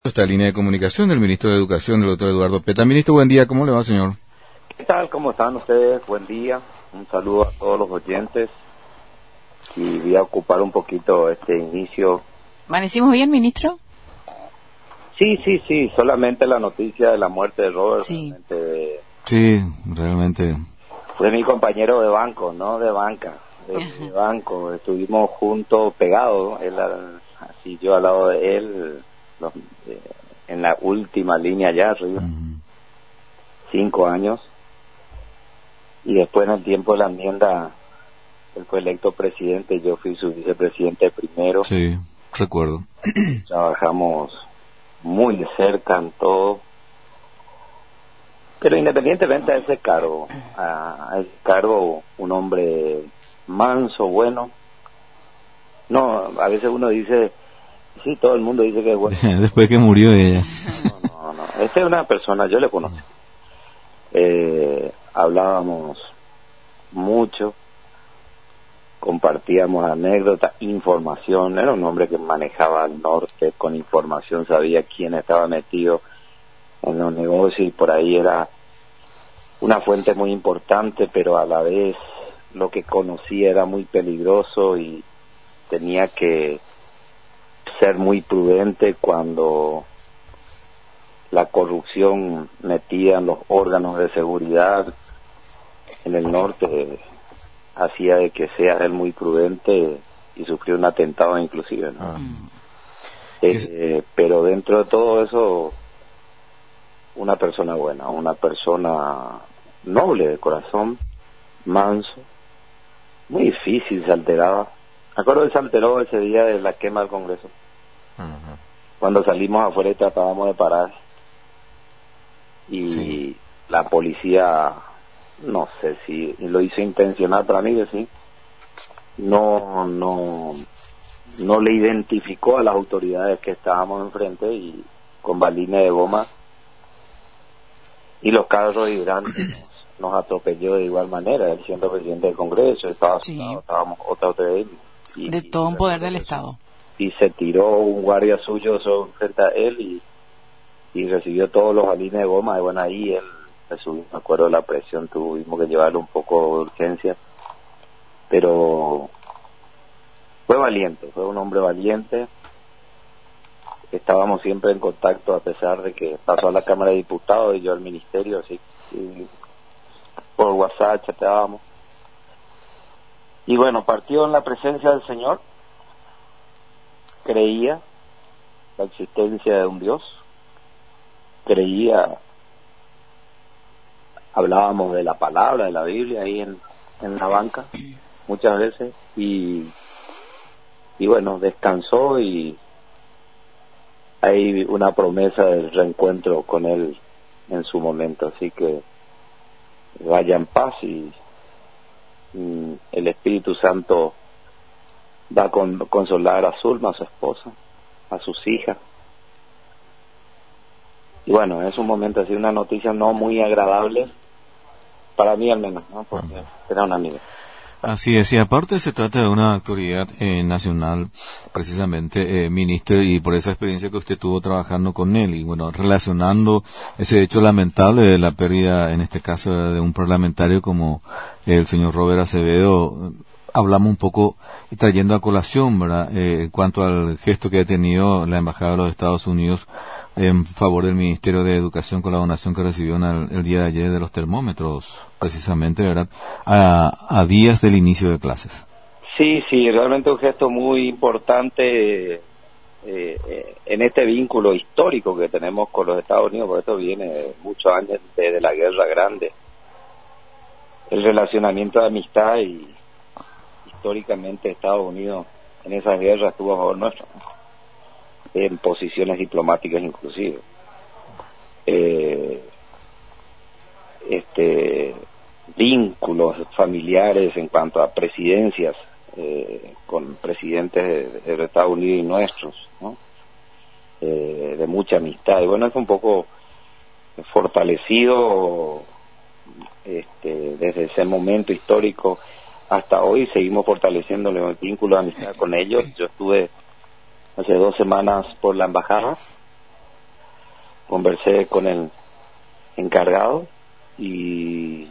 Esta línea de comunicación del ministro de Educación, del doctor Eduardo Peta. Ministro, buen día, ¿cómo le va, señor? ¿Qué tal? ¿Cómo están ustedes? Buen día. Un saludo a todos los oyentes. Y voy a ocupar un poquito este inicio. ¿Amanecimos bien, ministro? Sí. Solamente la noticia de la muerte de Robert. Sí. Sí, realmente. Fue mi compañero de banco, no de banca. De banco. Estuvimos juntos, pegados. Él, así yo al lado de él. En la última línea ya arriba, 5 años, y después en el tiempo de la enmienda él fue electo presidente, yo fui su vicepresidente primero. Sí, recuerdo. Trabajamos muy de cerca en todo, pero independientemente de ese cargo, un hombre manso, bueno. No, a veces uno dice, sí, todo el mundo dice que es bueno. Después que murió ella. No. Esta es una persona, yo le conozco. Hablábamos mucho, compartíamos anécdotas, información. Era un hombre que manejaba el norte con información, sabía quién estaba metido en los negocios y por ahí era una fuente muy importante, pero a la vez lo que conocía era muy peligroso y tenía que ser muy prudente cuando la corrupción metida en los órganos de seguridad en el norte hacía de que sea él muy prudente y sufrió un atentado inclusive, ¿no? Pero dentro de todo eso, una persona buena, una persona noble de corazón, manso, muy difícil, se alteraba. Me acuerdo que se alteró ese día de la quema del Congreso. Cuando salimos afuera y tratábamos de parar y la policía, no sé si lo hizo intencional, para mí que sí, no le identificó a las autoridades que estábamos enfrente y con balines de goma y los carros hidrantes nos atropelló de igual manera, él siendo presidente del Congreso, estábamos otra vez de todo un poder del Estado. Y se tiró un guardia suyo frente a él y recibió todos los balines de goma. Y bueno, ahí él me acuerdo de la presión, tuvimos que llevarlo un poco de urgencia, pero fue valiente, fue un hombre valiente. Estábamos siempre en contacto a pesar de que pasó a la Cámara de Diputados y yo al Ministerio, así y por WhatsApp chateábamos. Y bueno, partió en la presencia del Señor. Creía la existencia de un Dios, hablábamos de la palabra, de la Biblia ahí en la banca muchas veces y bueno, descansó y hay una promesa del reencuentro con él en su momento, así que vaya en paz y el Espíritu Santo va a consolar a Zulma, a su esposa, a sus hijas. Y bueno, es un momento así, una noticia no muy agradable, para mí al menos, ¿no? Porque era una amiga. Así es, y aparte se trata de una autoridad nacional, precisamente, ministro, y por esa experiencia que usted tuvo trabajando con él, y bueno, relacionando ese hecho lamentable de la pérdida, en este caso, de un parlamentario como el señor Robert Acevedo, hablamos un poco y trayendo a colación, ¿verdad?, en cuanto al gesto que ha tenido la Embajada de los Estados Unidos en favor del Ministerio de Educación con la donación que recibió el día de ayer de los termómetros, precisamente, ¿verdad?, a días del inicio de clases. Sí, realmente un gesto muy importante en este vínculo histórico que tenemos con los Estados Unidos, porque esto viene muchos años desde la Guerra Grande. El relacionamiento de amistad y históricamente Estados Unidos en esa guerra estuvo a favor nuestro, ¿no? En posiciones diplomáticas inclusive. Vínculos familiares en cuanto a presidencias con presidentes de Estados Unidos y nuestros, ¿no? De mucha amistad. Y bueno, es un poco fortalecido desde ese momento histórico hasta hoy. Seguimos fortaleciendo el vínculo de amistad con ellos. Yo estuve hace 2 semanas por la embajada conversé con el encargado y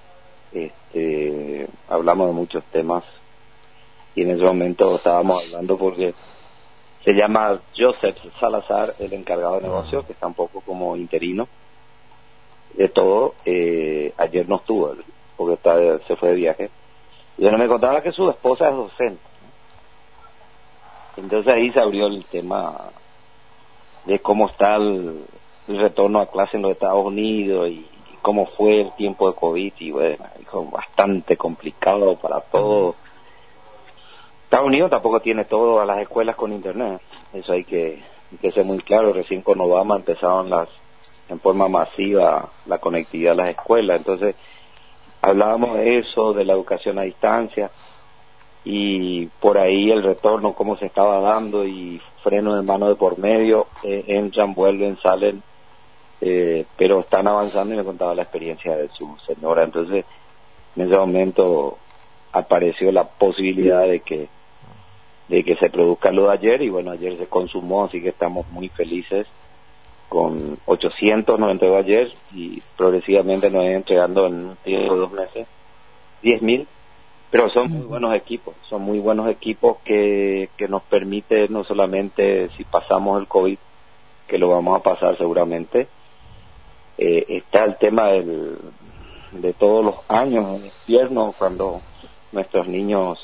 hablamos de muchos temas, y en ese momento estábamos hablando porque se llama Joseph Salazar, el encargado de negocio, que está un poco como interino de todo. Ayer no estuvo, porque se fue de viaje. Y él me contaba que su esposa es docente. Entonces ahí se abrió el tema de cómo está el retorno a clase en los Estados Unidos y cómo fue el tiempo de COVID. Y bueno, dijo, bastante complicado para todos. Estados Unidos tampoco tiene todas las escuelas con internet, eso hay que ser muy claro. Recién con Obama empezaron en forma masiva la conectividad a las escuelas, entonces hablábamos de eso, de la educación a distancia, y por ahí el retorno, cómo se estaba dando, y freno de mano de por medio, entran, vuelven, salen, pero están avanzando, y me contaba la experiencia de su señora. Entonces en ese momento apareció la posibilidad de que se produzca lo de ayer, y bueno, ayer se consumó, así que estamos muy felices con 892 ayer, y progresivamente nos van entregando en un tiempo de 2 meses 10.000, pero son muy buenos equipos que nos permite, no solamente si pasamos el COVID, que lo vamos a pasar seguramente, está el tema de todos los años en invierno, cuando nuestros niños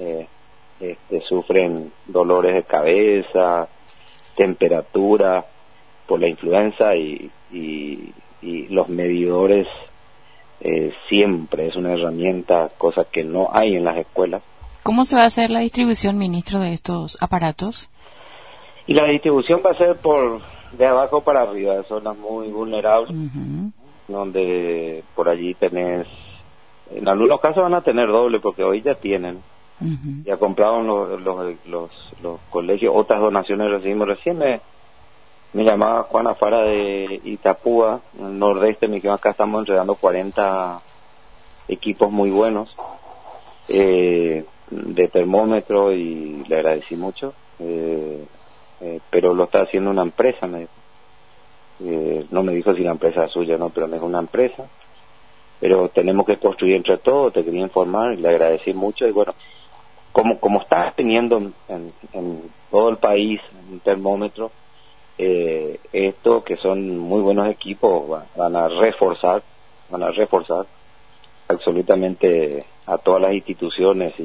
sufren dolores de cabeza, temperatura por la influenza, y los medidores siempre es una herramienta, cosa que no hay en las escuelas. ¿Cómo se va a hacer la distribución, ministro, de estos aparatos? Y la distribución va a ser de abajo para arriba, de zonas muy vulnerables, donde por allí tenés, en algunos casos van a tener doble, porque hoy ya tienen. Ya compraron los colegios, otras donaciones recibimos. Recién me llamaba Juan Afara de Itapúa, en el nordeste, me dijo, acá estamos entregando 40 equipos muy buenos de termómetro, y le agradecí mucho, pero lo está haciendo una empresa, me dijo. No me dijo si la empresa es suya, no, pero me dijo una empresa, pero tenemos que construir entre todos. Te quería informar y le agradecí mucho. Y bueno, como estás teniendo en todo el país un termómetro, esto que son muy buenos equipos, van a reforzar absolutamente a todas las instituciones,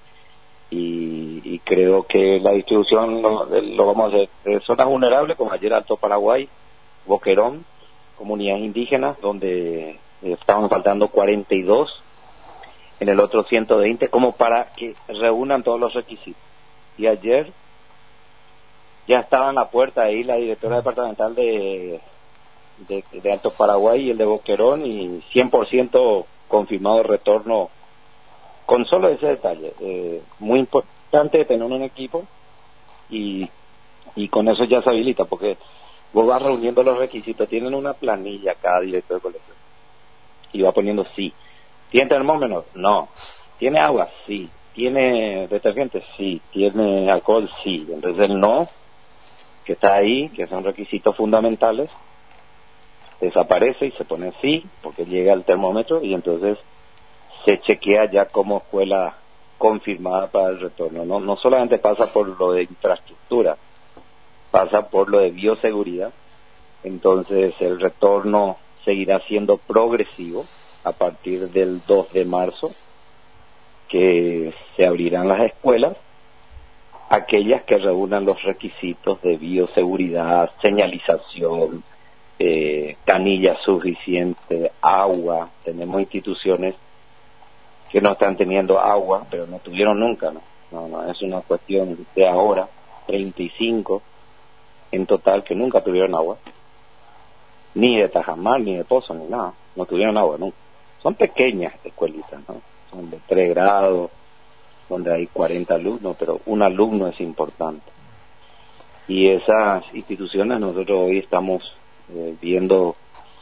y creo que la distribución lo vamos a hacer de zonas vulnerables, como ayer Alto Paraguay, Boquerón, comunidades indígenas, donde estaban faltando 42, en el otro 120, como para que reúnan todos los requisitos. Y ayer ya estaba en la puerta ahí la directora departamental de Alto Paraguay y el de Boquerón, y 100% confirmado el retorno, con solo ese detalle. Muy importante tener un equipo, y con eso ya se habilita, porque vos vas reuniendo los requisitos. Tienen una planilla cada director de colegio, y va poniendo sí. ¿Tiene termómetro? No. ¿Tiene agua? Sí. ¿Tiene detergente? Sí. ¿Tiene alcohol? Sí. Entonces el no, que está ahí, que son requisitos fundamentales, desaparece y se pone sí, porque llega el termómetro, y entonces se chequea ya como escuela confirmada para el retorno. No solamente pasa por lo de infraestructura, pasa por lo de bioseguridad. Entonces el retorno seguirá siendo progresivo a partir del 2 de marzo, que se abrirán las escuelas, aquellas que reúnan los requisitos de bioseguridad, señalización, canilla suficiente, agua. Tenemos instituciones que no están teniendo agua, pero no tuvieron nunca, no es una cuestión de ahora, 35 en total que nunca tuvieron agua, ni de tajamar, ni de pozo, ni nada, no tuvieron agua nunca. Son pequeñas escuelitas, ¿no? Son de 3 grados, donde hay 40 alumnos, pero un alumno es importante. Y esas instituciones nosotros hoy estamos viendo,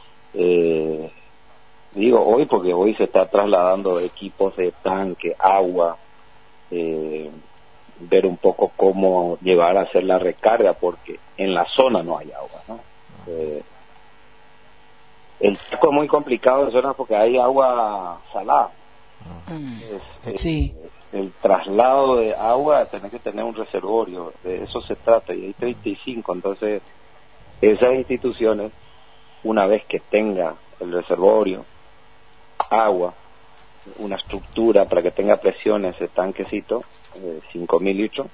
digo hoy porque hoy se está trasladando equipos de tanque, agua, ver un poco cómo llevar a hacer la recarga, porque en la zona no hay agua, ¿no? muy complicado en zonas porque hay agua salada. Sí. El traslado de agua, tenés que tener un reservorio, de eso se trata, y hay 35, entonces esas instituciones, una vez que tenga el reservorio, agua, una estructura para que tenga presión ese tanquecito, 5.000 litros,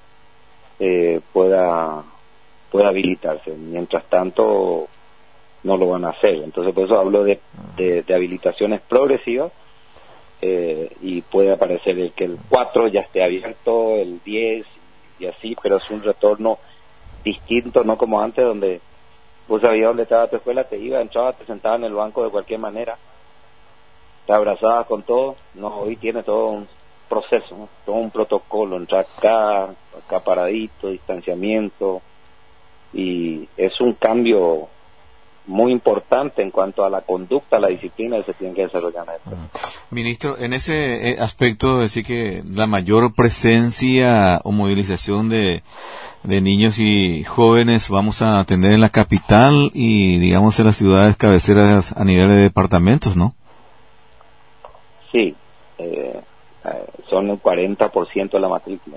pueda habilitarse. Mientras tanto, no lo van a hacer. Entonces, por eso hablo de habilitaciones progresivas, y puede aparecer que el 4 ya esté abierto, el 10 y así, pero es un retorno distinto, no como antes, donde vos sabías dónde estaba tu escuela, te ibas, entrabas, te sentabas en el banco de cualquier manera, te abrazabas con todo. No, hoy tiene todo un proceso, ¿no? Todo un protocolo, entrar acá paradito, distanciamiento, y es un cambio muy importante en cuanto a la conducta, la disciplina que se tiene que desarrollar en esto. Ministro, en ese aspecto, decir que la mayor presencia o movilización de niños y jóvenes vamos a tener en la capital y, digamos, en las ciudades cabeceras a nivel de departamentos, ¿no? Sí, son el 40% de la matrícula,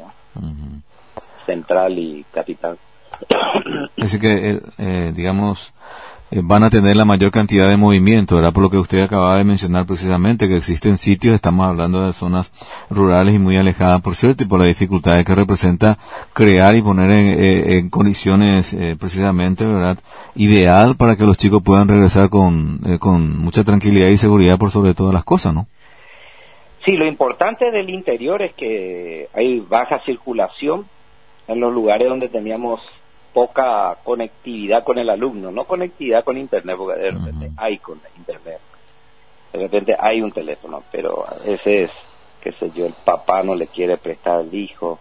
central y capital. Así que, digamos, van a tener la mayor cantidad de movimiento, ¿verdad? Por lo que usted acaba de mencionar precisamente, que existen sitios, estamos hablando de zonas rurales y muy alejadas, por cierto, y por la dificultad que representa crear y poner en condiciones precisamente, ¿verdad?, ideal para que los chicos puedan regresar con mucha tranquilidad y seguridad por sobre todas las cosas, ¿no? Sí, lo importante del interior es que hay baja circulación en los lugares donde teníamos poca conectividad con el alumno, no conectividad con internet, porque de repente hay con internet, de repente hay un teléfono, pero a veces, qué sé yo, el papá no le quiere prestar al hijo,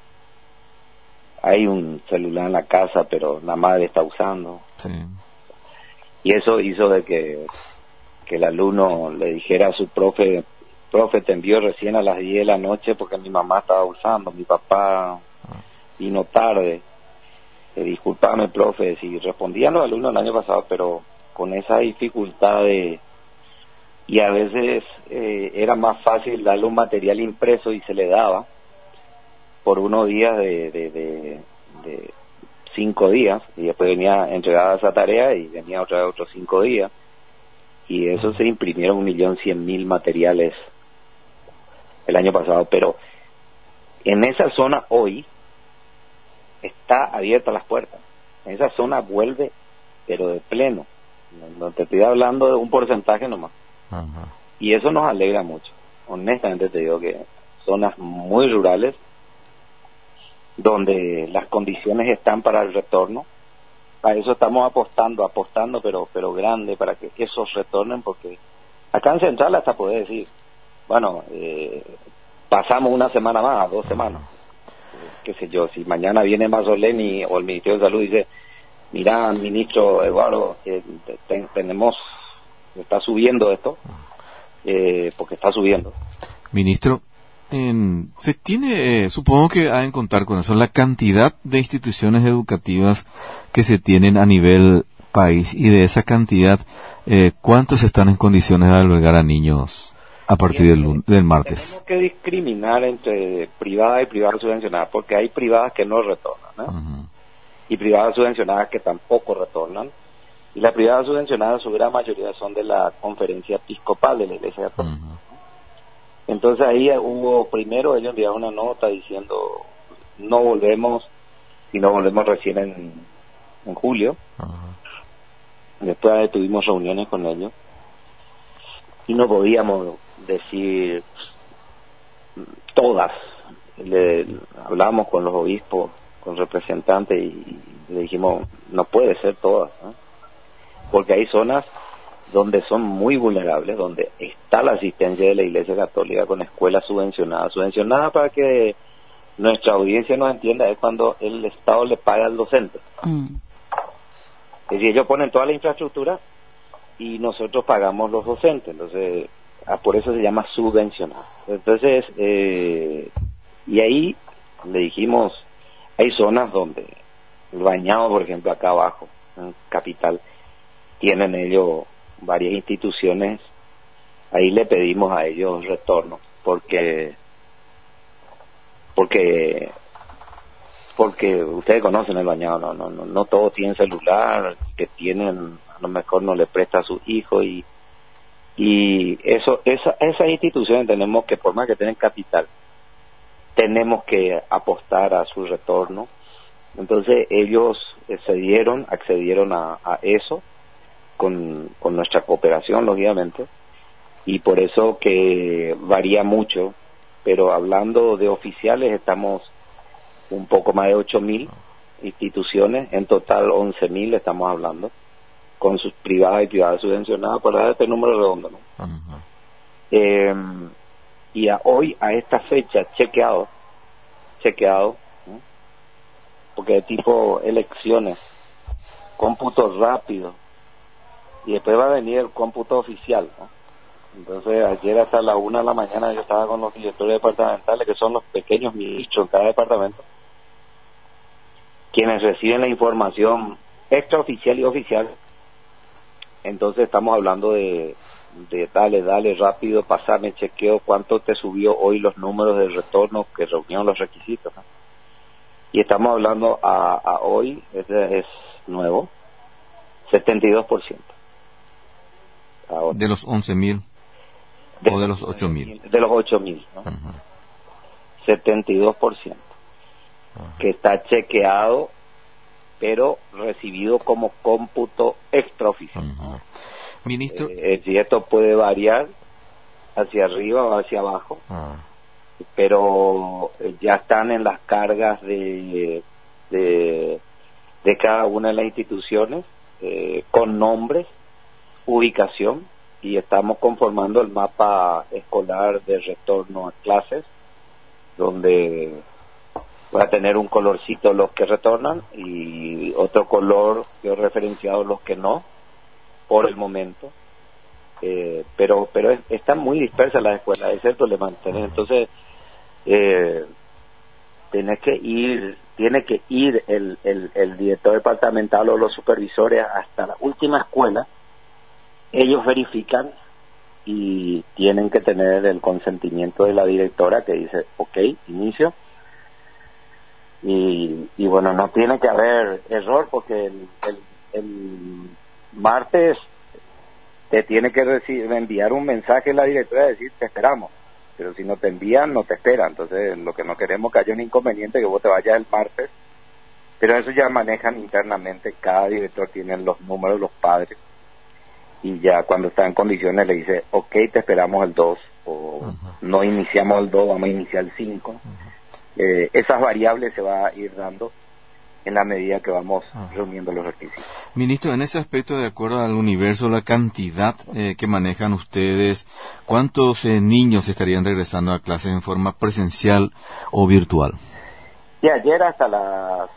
hay un celular en la casa, pero la madre está usando. Sí. Y eso hizo de que el alumno le dijera a su profe, te envió recién a las 10 de la noche porque mi mamá estaba usando, mi papá vino tarde. Disculpame, profe, si respondían los alumnos el año pasado, pero con esa dificultad y a veces era más fácil darle un material impreso y se le daba por unos días de 5 días, y después venía entregada esa tarea y venía otra vez otros 5 días, y eso se imprimieron 1.100.000 materiales el año pasado, pero en esa zona hoy está abierta las puertas. En esa zona vuelve, pero de pleno. No te estoy hablando de un porcentaje nomás. Y eso nos alegra mucho. Honestamente te digo que zonas muy rurales, donde las condiciones están para el retorno, a eso estamos apostando, pero grande, para que esos retornen, porque acá en Central hasta poder decir, bueno, pasamos una semana más, 2 semanas. Qué sé yo, si mañana viene Mazzoleni o el Ministerio de Salud y dice, mira, ministro Eduardo, está subiendo esto, porque está subiendo. Ministro, se tiene, supongo que hay que contar con eso, la cantidad de instituciones educativas que se tienen a nivel país, y de esa cantidad, ¿cuántas están en condiciones de albergar a niños a partir del martes? Tenemos que discriminar entre privada y privada subvencionada, porque hay privadas que no retornan, ¿no? Y privadas subvencionadas que tampoco retornan, y las privadas subvencionadas, su gran mayoría son de la Conferencia Episcopal de la Iglesia Católica. Entonces ahí primero ellos enviaron una nota diciendo, no volvemos, sino volvemos recién en julio. Después tuvimos reuniones con ellos, y no podíamos decir todas. Hablábamos con los obispos, con representantes, y le dijimos, no puede ser todas, ¿no? Porque hay zonas donde son muy vulnerables, donde está la asistencia de la Iglesia Católica con escuelas subvencionadas para que nuestra audiencia nos entienda, es cuando el Estado le paga al docente. Es decir, ellos ponen toda la infraestructura y nosotros pagamos los docentes, entonces por eso se llama subvencionado. Entonces, y ahí le dijimos, hay zonas donde el Bañado, por ejemplo, acá abajo, en Capital, tienen ellos varias instituciones ahí le pedimos a ellos retorno, porque ustedes conocen el bañado, no todos tienen celular, que tienen, a lo mejor no le presta a sus hijos, y esas instituciones tenemos que, por más que tienen capital, tenemos que apostar a su retorno. Entonces ellos accedieron a eso con nuestra cooperación, lógicamente, y por eso que varía mucho, pero hablando de oficiales estamos un poco más de 8.000 instituciones, en total 11.000 estamos hablando, con sus privadas y privadas subvencionadas, por dar este número redondo, ¿no? Y hoy, a esta fecha, chequeado, ¿no? Porque de tipo elecciones, cómputo rápido, y después va a venir el cómputo oficial, ¿no? Entonces, ayer hasta la 1 de la mañana yo estaba con los directores departamentales, que son los pequeños ministros en cada departamento, quienes reciben la información extraoficial y oficial. Entonces estamos hablando de dale rápido, pasame, chequeo cuánto te subió hoy los números de retorno que reunieron los requisitos, ¿no? Y estamos hablando a hoy, es nuevo, 72%. Ahora. ¿De los 11.000 o de los 8.000? De los 8.000, ¿no? 72%. Que está chequeado, pero recibido como cómputo extraoficial. Ministro, si esto puede variar hacia arriba o hacia abajo, pero ya están en las cargas de cada una de las instituciones, con nombres, ubicación, y estamos conformando el mapa escolar de retorno a clases, donde va a tener un colorcito los que retornan y otro color referenciado los que no, por el momento. Pero están muy dispersas las escuelas, ese es el problema. Entonces, tiene que ir el director departamental o los supervisores hasta la última escuela. Ellos verifican y tienen que tener el consentimiento de la directora, que dice, ok, inicio. Y bueno, no tiene que haber error, porque el martes te tiene que enviar un mensaje la directora y decir, te esperamos. Pero si no te envían, no te esperan. Entonces, lo que no queremos que haya un inconveniente, que vos te vayas el martes. Pero eso ya manejan internamente, cada director tiene los números, los padres, y ya cuando está en condiciones le dice, ok, te esperamos el 2, o no iniciamos el 2, vamos a iniciar el 5. Esas variables se va a ir dando en la medida que vamos reuniendo los requisitos. Ministro, en ese aspecto, de acuerdo al universo, la cantidad que manejan ustedes, ¿cuántos niños estarían regresando a clases en forma presencial o virtual? De ayer hasta las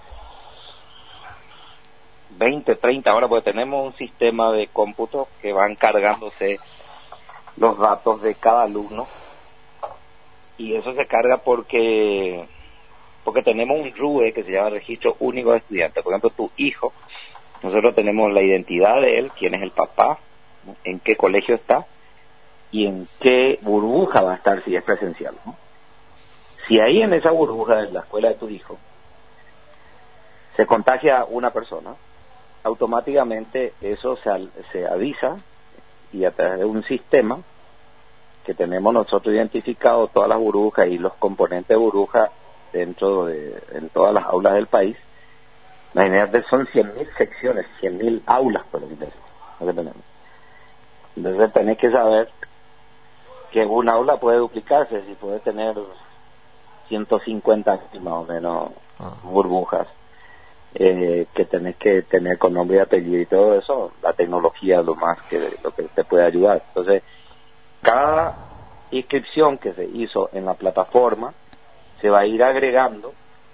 20, 30 horas, porque tenemos un sistema de cómputo que van cargándose los datos de cada alumno, y eso se carga porque tenemos un RUE que se llama Registro Único de Estudiantes. Por ejemplo, tu hijo, nosotros tenemos la identidad de él, quién es el papá, ¿no?, en qué colegio está y en qué burbuja va a estar si es presencial, ¿no? Si ahí en esa burbuja de la escuela de tu hijo se contagia una persona, automáticamente eso se avisa, y a través de un sistema que tenemos nosotros identificado todas las burbujas y los componentes de burbuja en todas las aulas del país. Imagínate, son 100.000 secciones, 100.000 aulas por lo que tenemos. Entonces tenés que saber que un aula puede duplicarse, si puede tener 150 más o menos burbujas, que tenés que tener con nombre y apellido y todo eso. La tecnología es lo que te puede ayudar. Entonces, cada inscripción que se hizo en la plataforma se va a ir agregando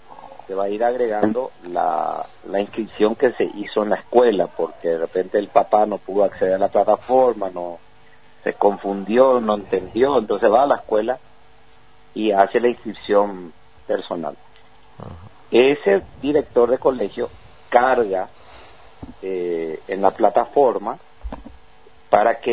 la inscripción que se hizo en la escuela, porque de repente el papá no pudo acceder a la plataforma, no se confundió, no entendió, entonces va a la escuela y hace la inscripción personal. Ese director de colegio carga en la plataforma para que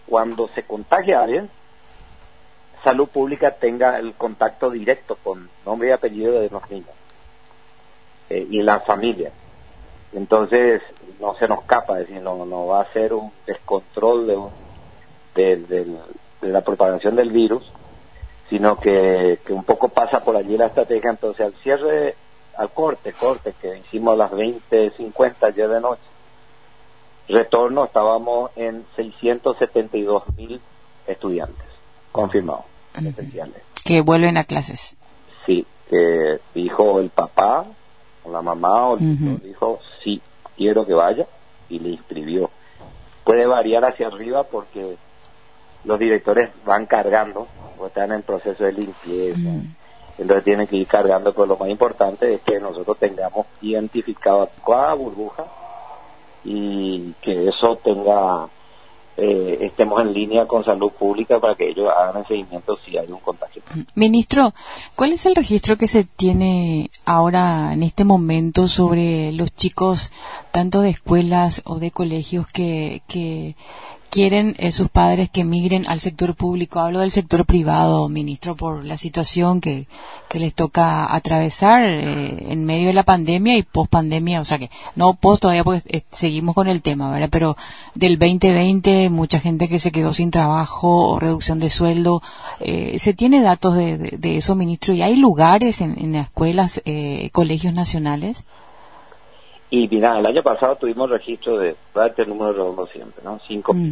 cuando se contagia a alguien, Salud Pública tenga el contacto directo con nombre y apellido de los niños y la familia. Entonces no se nos escapa, es decir, no va a ser un descontrol de la propagación del virus, sino que un poco pasa por allí la estrategia. Entonces al cierre, al corte que hicimos a las 20:50 ayer de noche, retorno, estábamos en 672.000 estudiantes confirmados, esenciales. Que vuelven a clases. Sí, que dijo el papá o la mamá o el tutor, dijo sí, quiero que vaya, y le inscribió. Puede variar hacia arriba porque los directores van cargando, o están en proceso de limpieza, entonces tienen que ir cargando, pero lo más importante es que nosotros tengamos identificado cada burbuja y que eso tenga, estemos en línea con Salud Pública para que ellos hagan el seguimiento si hay un contagio. Ministro, ¿cuál es el registro que se tiene ahora en este momento sobre los chicos, tanto de escuelas o de colegios que quieren sus padres que migren al sector público? Hablo del sector privado, ministro, por la situación que les toca atravesar en medio de la pandemia y post pandemia, o sea que no post todavía porque seguimos con el tema, ¿verdad? Pero del 2020 mucha gente que se quedó sin trabajo o reducción de sueldo. ¿Se tiene datos de eso, ministro? ¿Y hay lugares en las escuelas, colegios nacionales? Y mira, el año pasado tuvimos registro de, el número redondo siempre, ¿no?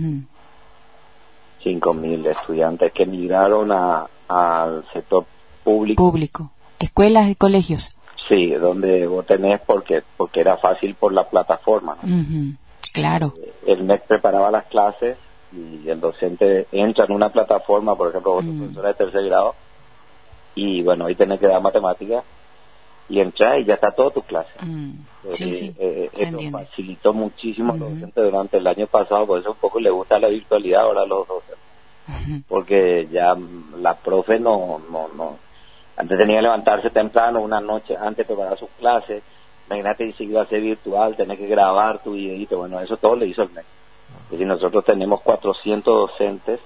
5.000 estudiantes que migraron al sector público. Escuelas y colegios. Sí, donde vos tenés porque era fácil por la plataforma, ¿no? Claro. El MEC preparaba las clases y el docente entra en una plataforma, por ejemplo, vos sos profesora de tercer grado, y bueno, ahí tenés que dar matemáticas, y entras y ya está toda tu clase. Sí, eso facilitó muchísimo a los docentes durante el año pasado, por eso un poco le gusta la virtualidad ahora a los docentes, porque ya la profe no, antes tenía que levantarse temprano, una noche antes preparar sus clases, imagínate si iba a ser virtual, tener que grabar tu videito, bueno, eso todo le hizo el MEC. Es decir, nosotros tenemos 400 docentes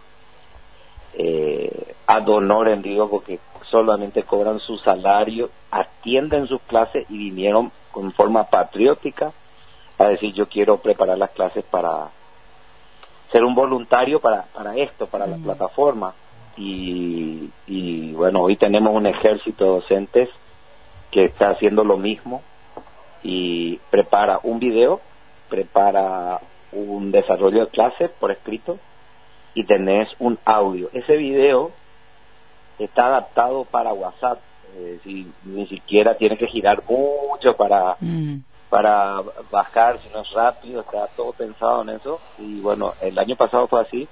ad honorem, digo, porque solamente cobran su salario, atienden sus clases y vinieron con forma patriótica a decir yo quiero preparar las clases para ser un voluntario para esto, para la plataforma. Y bueno, hoy tenemos un ejército de docentes que está haciendo lo mismo y prepara un video, prepara un desarrollo de clases por escrito y tenés un audio. Ese video está adaptado para WhatsApp, ni siquiera tiene que girar mucho para bajar, si no es rápido, está todo pensado en eso. Y bueno, el año pasado fue así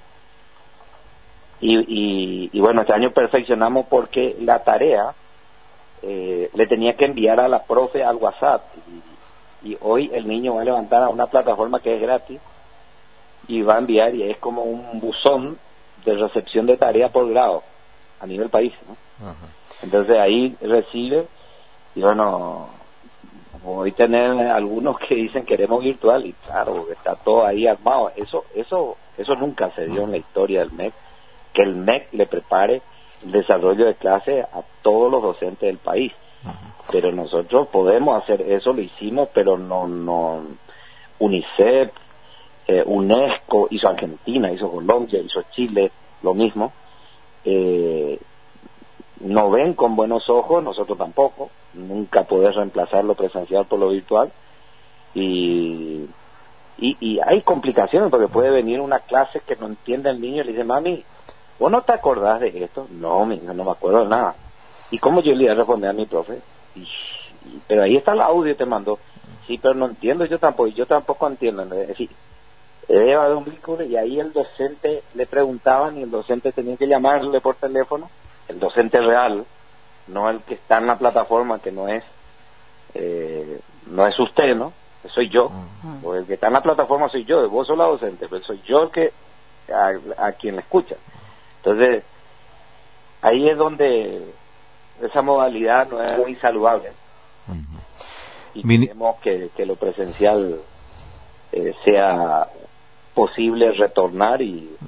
y bueno, este año perfeccionamos porque la tarea le tenía que enviar a la profe al WhatsApp y hoy el niño va a levantar a una plataforma que es gratis y va a enviar, y es como un buzón de recepción de tarea por grado a nivel país, ¿no? Entonces ahí recibe, y bueno, hoy tener algunos que dicen queremos virtual, y claro, está todo ahí armado. Eso nunca se dio en la historia del MEC, que el MEC le prepare el desarrollo de clase a todos los docentes del país. Pero nosotros podemos hacer eso, lo hicimos, pero no UNICEF, UNESCO, hizo Argentina, hizo Colombia, hizo Chile, lo mismo. No ven con buenos ojos, nosotros tampoco, nunca poder reemplazar lo presencial por lo virtual, y hay complicaciones porque puede venir una clase que no entiende el niño y le dice, mami, ¿vos no te acordás de esto? No, mi hija, no me acuerdo de nada. ¿Y cómo yo le iba a responder a mi profe? Pero ahí está el audio, te mandó. Sí, pero no entiendo, yo tampoco entiendo. Es decir, debe haber un vínculo, y ahí el docente le preguntaban y el docente tenía que llamarle por teléfono, el docente real, no el que está en la plataforma, que no es usted, ¿no? Soy yo, o el que está en la plataforma soy yo, vos sos la docente, pero soy yo el que a quien le escucha. Entonces ahí es donde esa modalidad no es muy saludable, y queremos que lo presencial sea posible retornar, y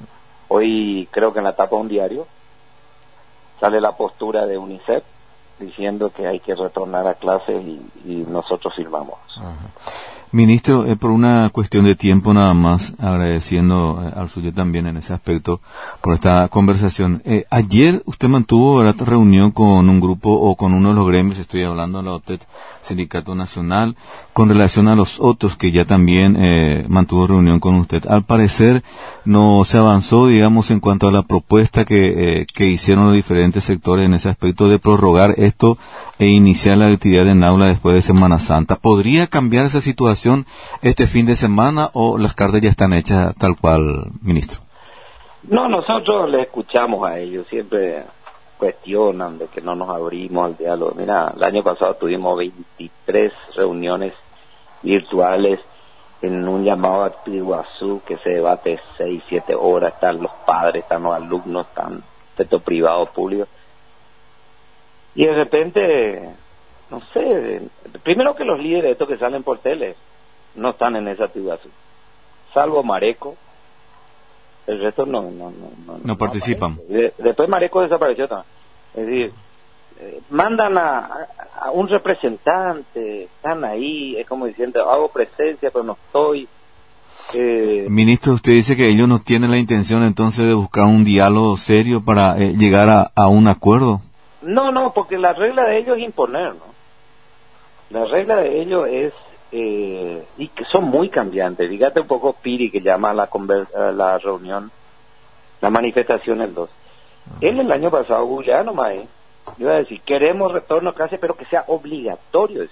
Hoy creo que en la tapa de un diario sale la postura de UNICEF diciendo que hay que retornar a clases y nosotros firmamos. Ajá. Ministro, por una cuestión de tiempo nada más, agradeciendo al suyo también en ese aspecto por esta conversación. Ayer usted mantuvo, ¿verdad?, reunión con un grupo o con uno de los gremios, estoy hablando de la OTET, Sindicato Nacional, con relación a los otros que ya también mantuvo reunión con usted. Al parecer no se avanzó, digamos, en cuanto a la propuesta que hicieron los diferentes sectores en ese aspecto de prorrogar esto e iniciar la actividad en aula después de Semana Santa. ¿Podría cambiar esa situación este fin de semana o las cartas ya están hechas tal cual, ministro? No, nosotros le escuchamos a ellos, siempre cuestionan de que no nos abrimos al diálogo. Mira, el año pasado tuvimos 23 reuniones virtuales en un llamado a Iguazú que se debate 6, 7 horas, están los padres, están los alumnos, están sector privado, público. Y de repente, no sé, primero que los líderes estos que salen por tele no están en esa activación, salvo Mareco, el resto no participan. Después Mareco desapareció también. Es decir, mandan a un representante, están ahí, es como diciendo, hago presencia pero no estoy. Ministro, usted dice que ellos no tienen la intención entonces de buscar un diálogo serio para llegar a un acuerdo. No, porque la regla de ellos es imponer, ¿no? La regla de ellos es, y que son muy cambiantes. Fíjate un poco Piri, que llama a la reunión, la manifestación el 2. Él el año pasado, ya nomás, iba a decir, queremos retorno a clase, pero que sea obligatorio,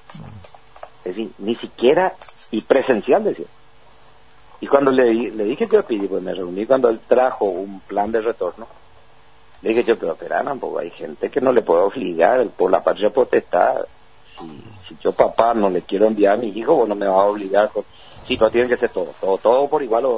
es decir, ni siquiera, y presencial, decía. Y cuando le dije yo a Piri, pues me reuní cuando él trajo un plan de retorno. Le dije yo, pero espera, tampoco hay gente que no le puede obligar por la patria potestad. Si yo, papá, no le quiero enviar a mi hijo, vos no me vas a obligar. Sí, pero tiene que ser todo por igual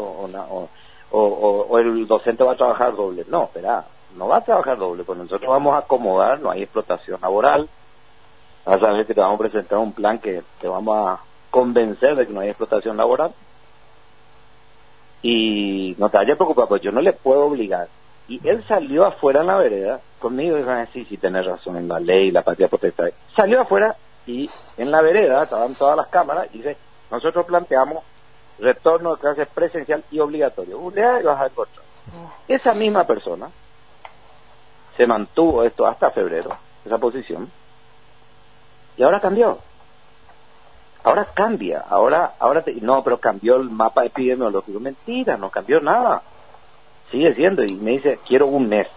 o el docente va a trabajar doble. No, espera, no va a trabajar doble, pues nosotros vamos a acomodar, no hay explotación laboral. Vas a ver que te vamos a presentar un plan que te vamos a convencer de que no hay explotación laboral. Y no te vayas a preocupar, pues yo no le puedo obligar. Y él salió afuera en la vereda conmigo y dijo, sí, tenés razón, en la ley, la patria potestad. Salió afuera y en la vereda estaban todas las cámaras y dice, nosotros planteamos retorno de clases presencial y obligatorio. Y vas a encontrar. Esa misma persona se mantuvo esto hasta febrero, esa posición, y ahora cambió. Ahora cambia, no, pero cambió el mapa epidemiológico. Mentira, no cambió nada. Sigue siendo, y me dice, quiero un mes.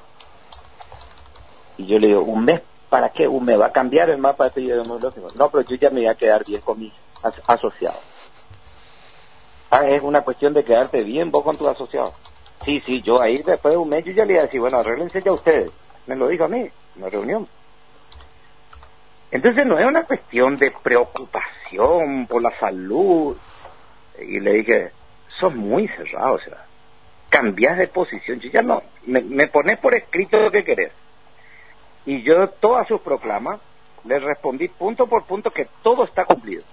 Y yo le digo, ¿un mes para qué? ¿Un mes va a cambiar el mapa epidemiológico? No, pero yo ya me voy a quedar bien con mis asociados. Es una cuestión de quedarte bien vos con tus asociados. Sí, yo ahí después de un mes yo ya le iba a decir, bueno, arréglense ya ustedes. Me lo dijo a mí, en la reunión. Entonces no es una cuestión de preocupación por la salud. Y le dije, sos muy cerrado, o sea, cambiás de posición. Yo ya no, me pones por escrito lo que querés. Y yo todas sus proclamas le respondí punto por punto que todo está cumplido.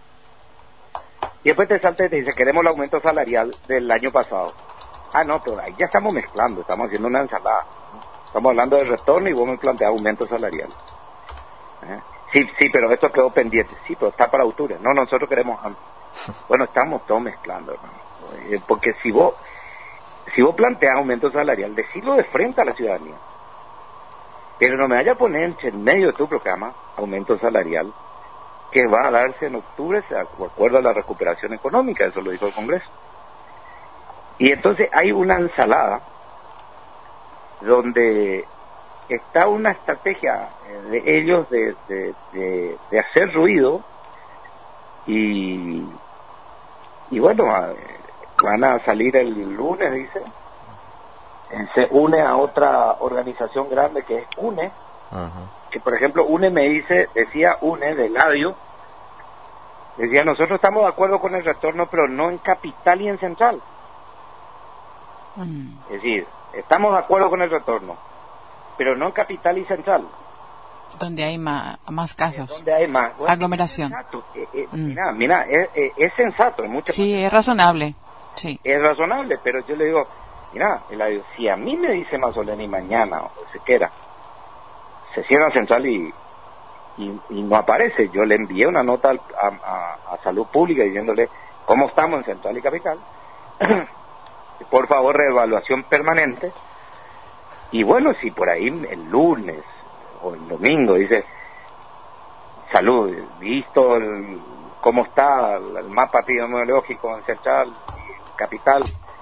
Y después te salta y te dice, queremos el aumento salarial del año pasado. No, pero ahí ya estamos mezclando, estamos haciendo una ensalada. Estamos hablando de retorno y vos me planteás aumento salarial. Sí, pero esto quedó pendiente. Sí, pero está para octubre. No, nosotros queremos... Bueno, estamos todos mezclando, hermano. Porque si vos planteas aumento salarial, decirlo de frente a la ciudadanía. Pero no me vaya a poner en medio de tu programa aumento salarial que va a darse en octubre de acuerdo a la recuperación económica, eso lo dijo el Congreso. Y entonces hay una ensalada donde está una estrategia de ellos de hacer ruido y bueno, van a salir el lunes, dice. Se une a otra organización grande que es UNE. Ajá. Que por ejemplo UNE decía UNE de Ladio, decía, nosotros estamos de acuerdo con el retorno, pero no en capital y en central. Es decir, estamos de acuerdo con el retorno, pero no en capital y central. Donde hay más casos. Donde hay más. Bueno, aglomeración. Mira, es sensato. Sí, es razonable. Sí. Es razonable, pero yo le digo, mira, si a mí me dice Mazzoleni mañana, o se queda, se cierra Central y no aparece, yo le envié una nota a Salud Pública diciéndole cómo estamos en Central y Capital, por favor reevaluación permanente, y bueno, si por ahí el lunes o el domingo dice Salud, visto cómo está el mapa epidemiológico en Central y Capital,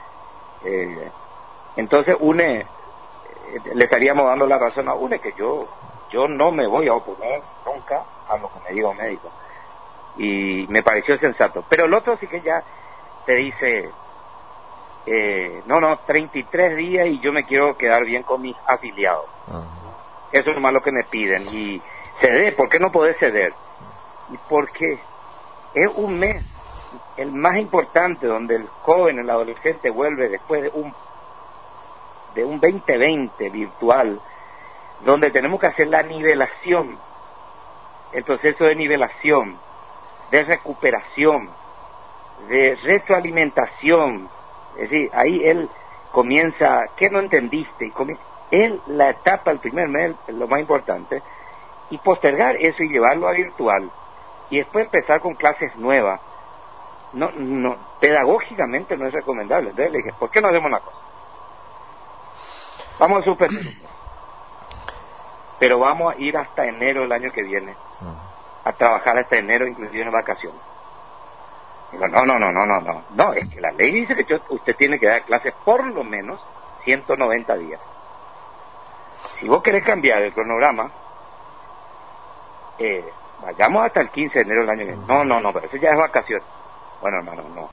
entonces le estaríamos dando la razón a UNE, que yo no me voy a oponer nunca a lo que me diga un médico, y me pareció sensato. Pero el otro sí que ya te dice 33 días y yo me quiero quedar bien con mis afiliados. Eso es más lo que me piden, y ceder. ¿Por qué no podés ceder? Y porque es un mes el más importante, donde el joven, el adolescente vuelve después de un 2020 virtual, donde tenemos que hacer la nivelación, el proceso de nivelación, de recuperación, de retroalimentación. Es decir, ahí él comienza, ¿qué no entendiste? La etapa, el primer mes, es lo más importante, y postergar eso y llevarlo a virtual, y después empezar con clases nuevas. No, pedagógicamente no es recomendable. Entonces le dije, ¿por qué no hacemos una cosa? Vamos a suspender, pero vamos a ir hasta enero del año que viene, a trabajar hasta enero, inclusive en vacaciones. Digo, no, es que la ley dice que usted tiene que dar clases por lo menos 190 días. Si vos querés cambiar el cronograma, vayamos hasta el 15 de enero del año que viene. No, pero eso ya es vacaciones. Bueno, hermano, no.